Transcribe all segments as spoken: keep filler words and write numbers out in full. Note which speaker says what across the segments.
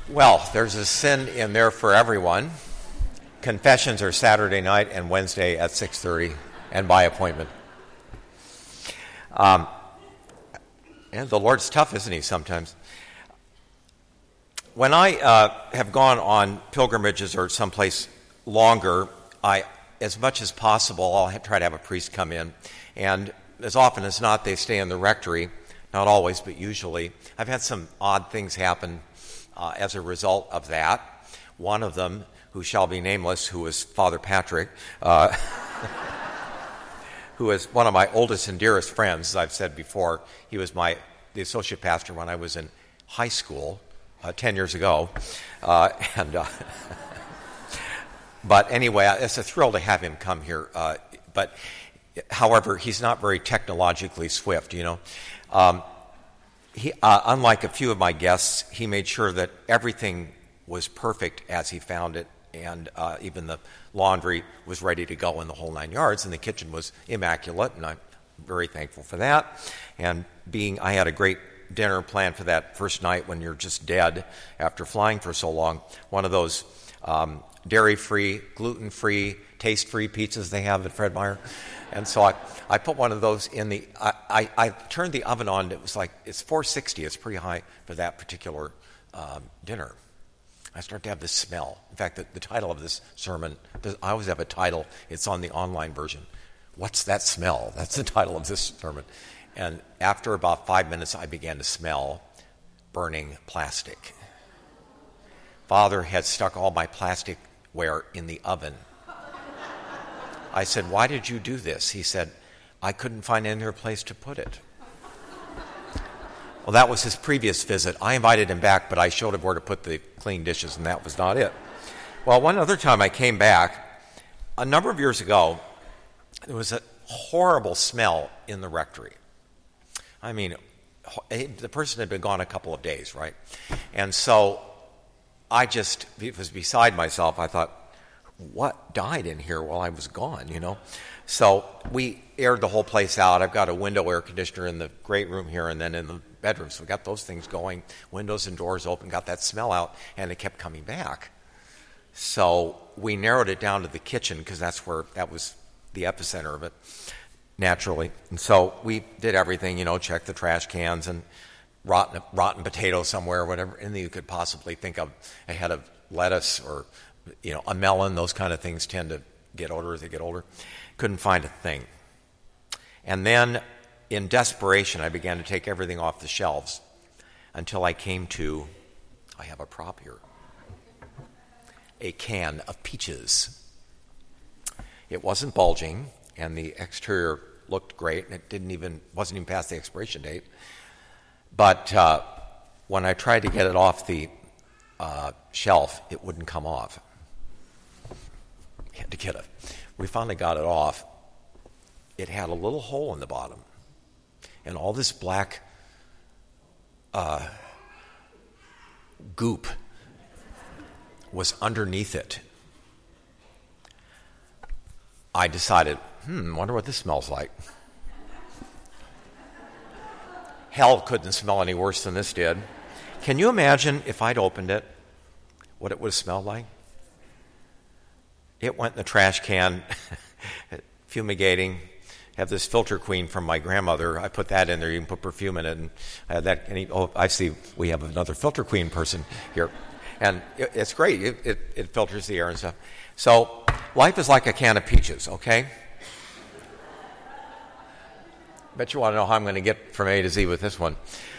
Speaker 1: Well, there's a sin in there for everyone. Confessions are Saturday night and Wednesday at six thirty, and by appointment. Um, and the Lord's tough, isn't he, sometimes? When I uh, have gone on pilgrimages or someplace longer, I, as much as possible, I'll try to have a priest come in. And as often as not, they stay in the rectory. Not always, but usually. I've had some odd things happen uh, as a result of that. One of them, who shall be nameless, who was Father Patrick, uh, who is one of my oldest and dearest friends, as I've said before. He was my the associate pastor when I was in high school uh, ten years ago. Uh, and uh, But anyway, it's a thrill to have him come here. Uh, but, however, he's not very technologically swift, you know. Um, he, uh, unlike a few of my guests, he made sure that everything was perfect as he found it, and uh, even the laundry was ready to go in the whole nine yards, and the kitchen was immaculate, and I'm very thankful for that. And being, I had a great dinner planned for that first night when you're just dead after flying for so long. One of those um, dairy-free, gluten-free, taste-free pizzas they have at Fred Meyer. And so I, I put one of those in the, I, I, I turned the oven on. It was like, it's four sixty. It's pretty high for that particular um, dinner. I start to have this smell. In fact, the, the title of this sermon, I always have a title. It's on the online version. What's that smell? That's the title of this sermon. And after about five minutes, I began to smell burning plastic. Father had stuck all my plasticware in the oven. I said, "Why did you do this?" He said, "I couldn't find any other place to put it." Well, that was his previous visit. I invited him back, but I showed him where to put the clean dishes, and that was not it. Well, one other time I came back, a number of years ago, there was a horrible smell in the rectory. I mean, the person had been gone a couple of days, right? And so I just, it was beside myself. I thought, what died in here while I was gone, you know? So we aired the whole place out. I've got a window air conditioner in the great room here and then in the bedroom. So we got those things going, windows and doors open, got that smell out, and it kept coming back. So we narrowed it down to the kitchen because that's where, that was the epicenter of it, naturally. And so we did everything, you know, checked the trash cans and rotten, rotten potato somewhere, whatever, anything you could possibly think of, a head of lettuce or, you know, a melon. Those kind of things tend to get older as they get older. Couldn't find a thing. And then, in desperation, I began to take everything off the shelves until I came to, I have a prop here, a can of peaches. It wasn't bulging, and the exterior looked great, and it didn't even wasn't even past the expiration date. But uh, when I tried to get it off the uh, shelf, it wouldn't come off. Had to get it. We finally got it off. It had a little hole in the bottom, and all this black uh, goop was underneath it. I decided, hmm, wonder what this smells like. Hell couldn't smell any worse than this did. Can you imagine if I'd opened it, what it would have smelled like? It went in the trash can, fumigating. I have this Filter Queen from my grandmother. I put that in there. You can put perfume in it. And I had that. And he, oh, I see we have another Filter Queen person here. And it, it's great. It, it, it filters the air and stuff. So life is like a can of peaches, okay? Bet you want to know how I'm going to get from A to Z with this one.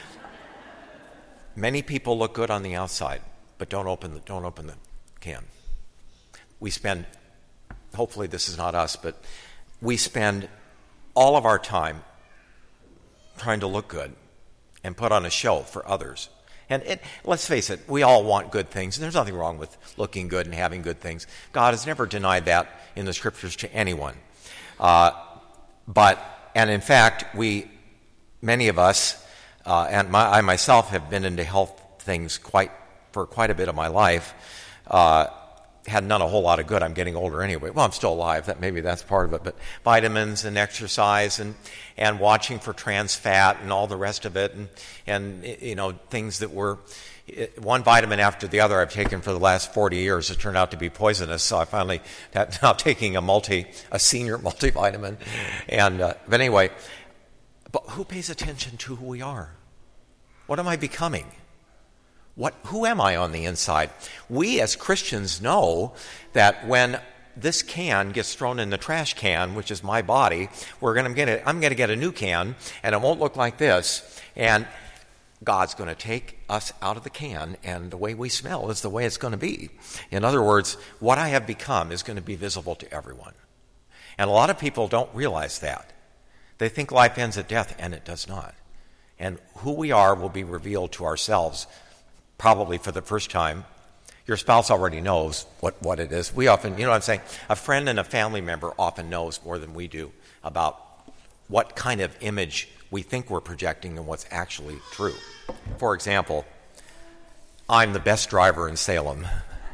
Speaker 1: Many people look good on the outside, but don't open the, don't open the can. We spend, hopefully this is not us, but we spend all of our time trying to look good and put on a show for others. And it, let's face it, we all want good things, and there's nothing wrong with looking good and having good things. God has never denied that in the Scriptures to anyone. Uh, but, and in fact, we, many of us, uh, and my, I myself have been into health things quite for quite a bit of my life, uh, hadn't done a whole lot of good. I'm getting older anyway. Well, I'm still alive. That maybe that's part of it. But vitamins and exercise and and watching for trans fat and all the rest of it, and and you know things that were it, one vitamin after the other I've taken for the last forty years has turned out to be poisonous, so I finally am now taking a multi, a senior multivitamin. And, uh, but anyway, but who pays attention to who we are? What am I becoming? What, who am I on the inside? We as Christians know that when this can gets thrown in the trash can, which is my body, we're going to get it. I'm going to get a new can, and it won't look like this. And God's going to take us out of the can, and the way we smell is the way it's going to be. In other words, what I have become is going to be visible to everyone. And a lot of people don't realize that. They think life ends at death, and it does not. And who we are will be revealed to ourselves, probably for the first time. Your spouse already knows what, what it is. We often, you know what I'm saying? A friend and a family member often knows more than we do about what kind of image we think we're projecting and what's actually true. For example, I'm the best driver in Salem.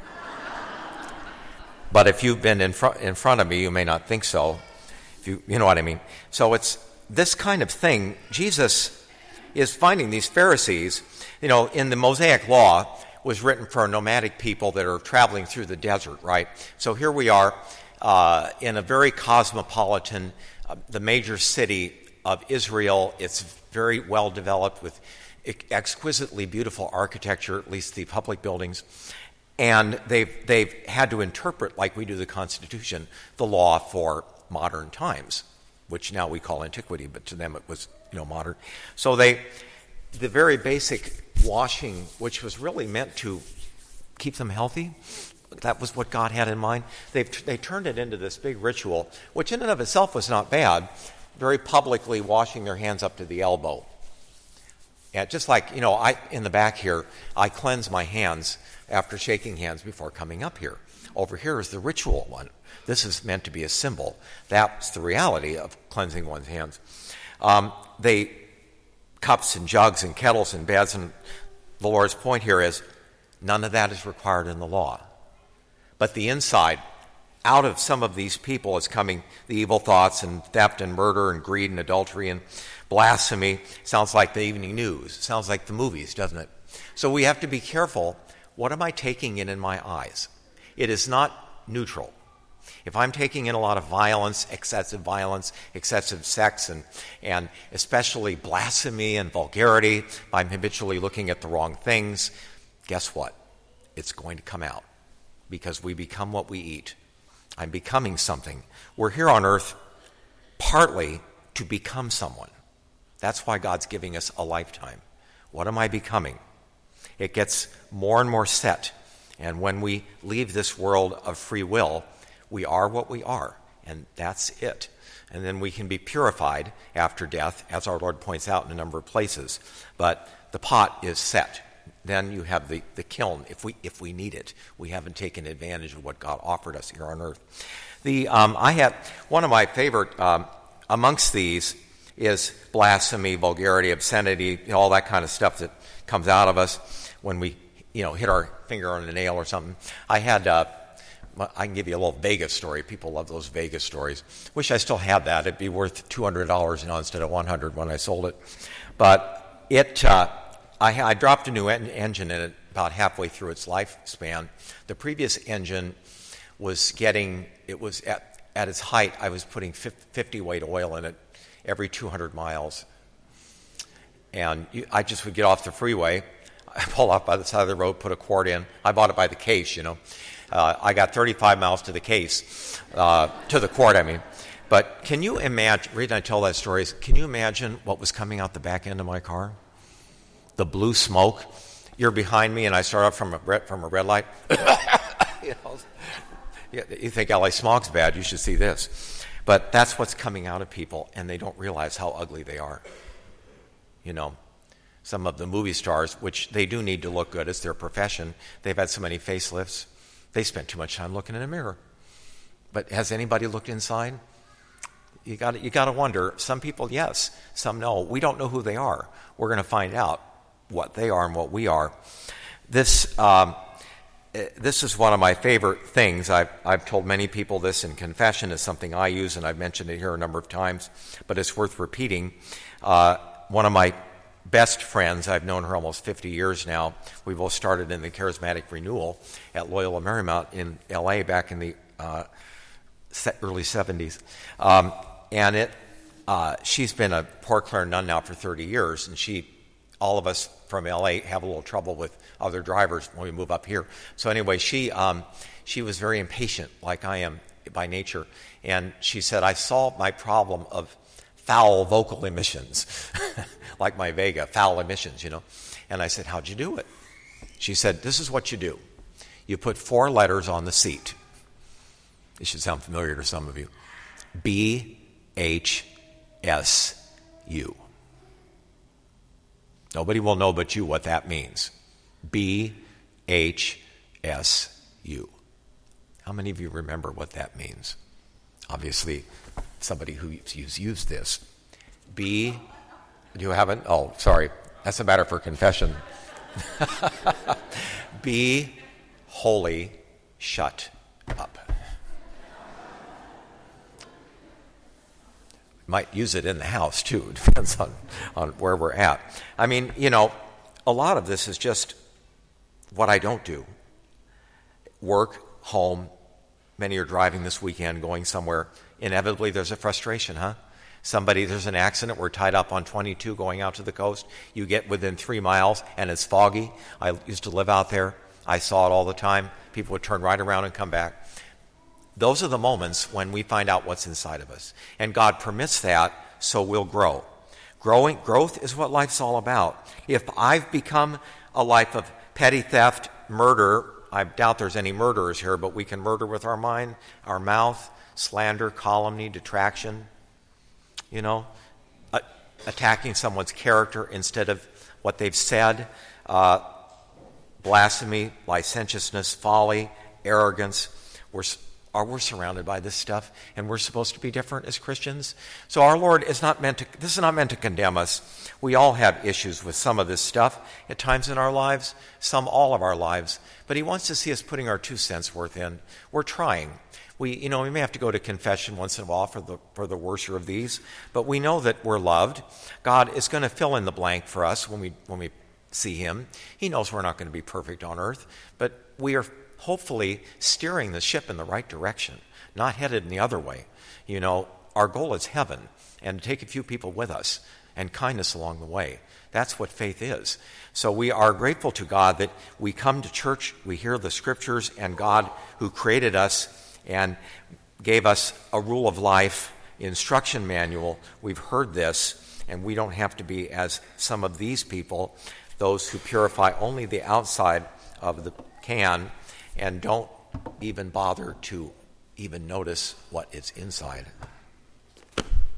Speaker 1: But if you've been in, fr- in front of me, you may not think so. If you, you know what I mean? So it's this kind of thing. Jesus is finding these Pharisees, you know, in the Mosaic Law, was written for nomadic people that are traveling through the desert, right? So here we are uh, in a very cosmopolitan, uh, the major city of Israel. It's very well developed with exquisitely beautiful architecture, at least the public buildings. And they've, they've had to interpret, like we do the Constitution, the law for modern times, which now we call antiquity, but to them it was, you know, modern. So they, the very basic washing, which was really meant to keep them healthy, that was what God had in mind. They've, they turned it into this big ritual, which in and of itself was not bad, very publicly washing their hands up to the elbow. And just like, you know, I in the back here, I cleanse my hands after shaking hands before coming up here. Over here is the ritual one. This is meant to be a symbol. That's the reality of cleansing one's hands. Um, they cups and jugs and kettles and beds, and the Lord's point here is none of that is required in the law. But the inside, out of some of these people is coming the evil thoughts and theft and murder and greed and adultery and blasphemy. Sounds like the evening news. Sounds like the movies, doesn't it? So we have to be careful. What am I taking in in my eyes? It is not neutral. If I'm taking in a lot of violence, excessive violence, excessive sex, and, and especially blasphemy and vulgarity, I'm habitually looking at the wrong things, guess what? It's going to come out because we become what we eat. I'm becoming something. We're here on earth partly to become someone. That's why God's giving us a lifetime. What am I becoming? It gets more and more set. And when we leave this world of free will, we are what we are, and that's it. And then we can be purified after death, as our Lord points out in a number of places. But the pot is set. Then you have the, the kiln, if we if we need it. We haven't taken advantage of what God offered us here on earth. The um, I had one of my favorite um, amongst these is blasphemy, vulgarity, obscenity, you know, all that kind of stuff that comes out of us when we, you know, hit our finger on a nail or something. I had. Uh, I can give you a little Vegas story. People love those Vegas stories. Wish I still had that. It'd be worth two hundred dollars now instead of one hundred dollars when I sold it. But it, uh, I, I dropped a new en- engine in it about halfway through its lifespan. The previous engine was getting, it was at, at its height, I was putting fifty weight oil in it every two hundred miles. And you, I just would get off the freeway, I pull off by the side of the road, put a quart in. I bought it by the case, you know. Uh, I got thirty-five miles to the case, uh, to the quart, I mean. But can you imagine, the reason I tell that story is, can you imagine what was coming out the back end of my car? The blue smoke. You're behind me, and I start off from a red, from a red light. you know, you think L A smog's bad, you should see this. But that's what's coming out of people, and they don't realize how ugly they are. You know, some of the movie stars, which they do need to look good, it's their profession. They've had so many facelifts. They spent too much time looking in a mirror. But has anybody looked inside? You got you got to wonder. Some people, yes. Some, no. We don't know who they are. We're going to find out what they are and what we are. This um, this is one of my favorite things. I've, I've told many people this in confession. It's something I use, and I've mentioned it here a number of times, but it's worth repeating. Uh, one of my best friends. I've known her almost fifty years now. We both started in the Charismatic Renewal at Loyola Marymount in L A back in the uh, early seventies. Um, and it, uh, she's been a Port Clare nun now for thirty years, and she, all of us from L A have a little trouble with other drivers when we move up here. So anyway, she um, she was very impatient, like I am by nature, and she said, I solved my problem of foul vocal emissions, like my Vega, foul emissions, you know. And I said, how'd you do it? She said, this is what you do. You put four letters on the seat. It should sound familiar to some of you. B H S U. Nobody will know but you what that means. B H S U. How many of you remember what that means? Obviously, somebody who's used this. B, you haven't? Oh, sorry. That's a matter for confession. Be holy, shut up. Might use it in the house, too. It depends on, on where we're at. I mean, you know, a lot of this is just what I don't do. Work, home. Many are driving this weekend, going somewhere. Inevitably, there's a frustration, huh? Somebody, there's an accident. We're tied up on twenty-two going out to the coast. You get within three miles, and it's foggy. I used to live out there. I saw it all the time. People would turn right around and come back. Those are the moments when we find out what's inside of us. And God permits that so we'll grow. Growing, growth is what life's all about. If I've become a life of petty theft, murder, I doubt there's any murderers here, but we can murder with our mind, our mouth, slander, calumny, detraction, you know, uh, attacking someone's character instead of what they've said, uh, blasphemy, licentiousness, folly, arrogance. We're Are we're surrounded by this stuff, and we're supposed to be different as Christians. So our Lord is not meant to, this is not meant to condemn us. We all have issues with some of this stuff at times in our lives, some all of our lives, but he wants to see us putting our two cents worth in. We're trying. We, you know, we may have to go to confession once in a while for the, for the worser of these, but we know that we're loved. God is going to fill in the blank for us when we, when we see him. He knows we're not going to be perfect on earth, but we are hopefully steering the ship in the right direction, not headed in the other way. You know, our goal is heaven, and to take a few people with us and kindness along the way. That's what faith is. So we are grateful to God that we come to church, we hear the scriptures, and God who created us and gave us a rule of life, instruction manual, we've heard this, and we don't have to be as some of these people, those who purify only the outside of the can and don't even bother to even notice what is inside.